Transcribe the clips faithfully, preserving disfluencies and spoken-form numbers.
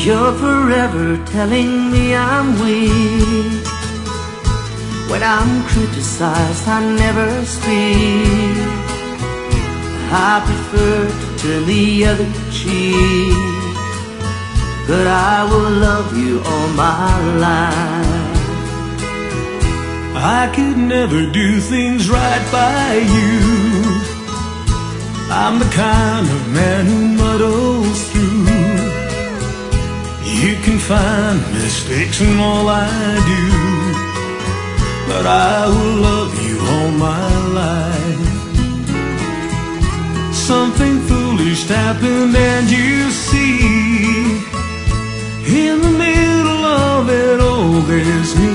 You're forever telling me I'm weak. When I'm criticized, I never speak. I prefer to turn the other cheek, but I will love you all my life. I could never do things right by you. I'm the kind of man who muddles through. You can find mistakes in all I do, but I will love you all my life. Something foolish happened and you see, in the middle of it all there's me.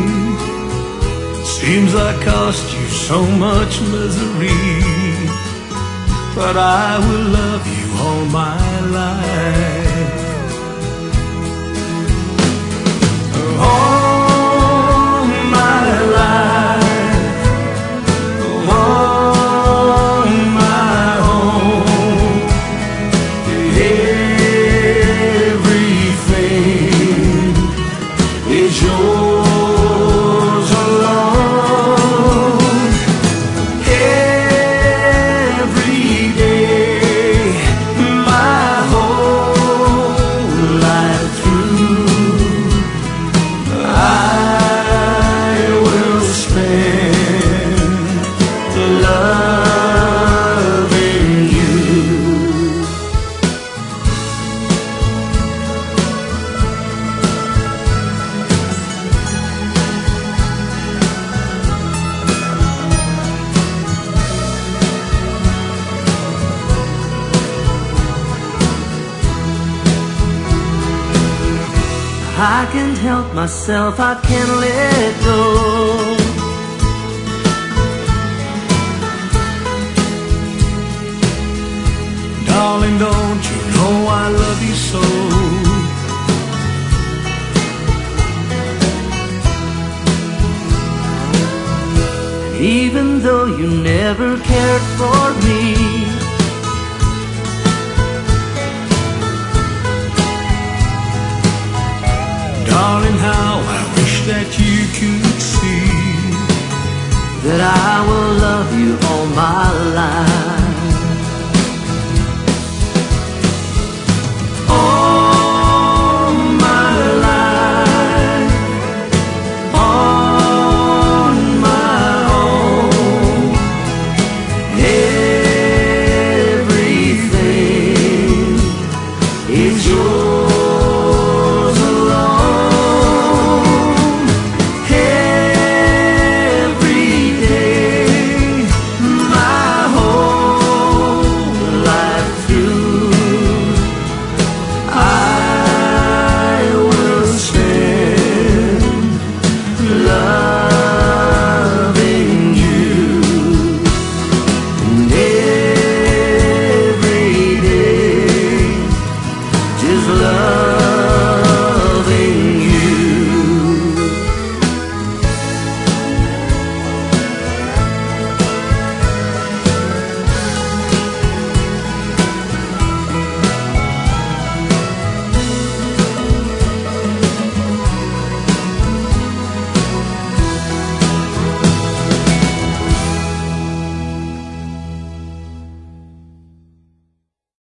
Seems I cost you so much misery, but I will love you all my life. All my life, all my home, everything is yours alone. Every day, my whole life through, I will spend loving you. I can't help myself, I can't let go. Darling, don't you know I love you so? Even though you never cared for me, Darling, how I wish that you could see that I will love you all my life.